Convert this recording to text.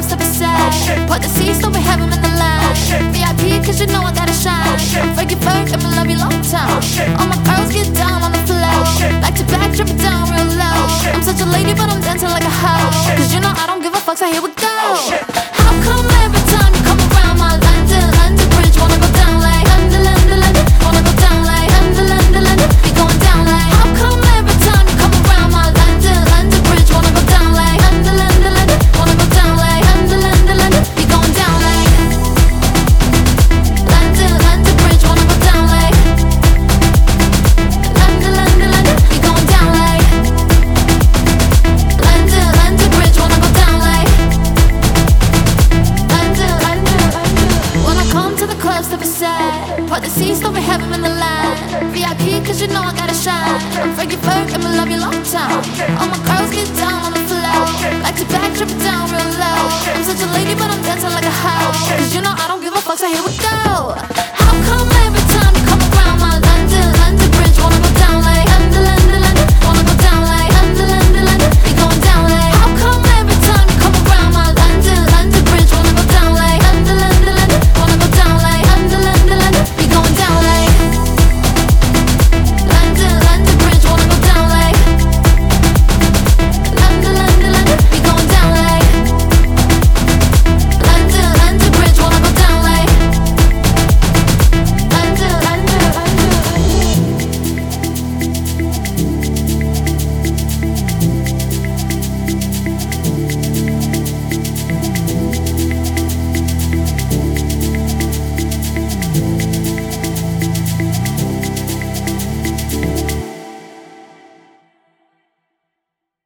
step aside. Part the seats, so we have them in the line. VIP, cause you know I gotta shine. Freaky Ferg, I'ma love you long time. All my girls get down on the floor. Back to back, drop it down real low. I'm such a lady, but I'm dancing like a hoe. Cause you know I don't give a fuck, so here we go. How come every time you come around my London Bridge, wanna go down like London, wanna go down like London, be going down like. How come every time you come around my London Bridge, wanna go down like London, wanna go down like London, be going down like London Bridge, wanna go down like London, be going down like London Bridge, wanna go down like London. When I come to the club, step aside. Part the seats, so we have them in the line. VIP, cause you know I gotta shine. I'm Freaky Ferg, I'ma love you long time. All my girls get down on the floor. Back to back, drop it down real low. I'm such a lady, but I'm dancing like a hoe. Cause you know I don't give a fuck, so here we go.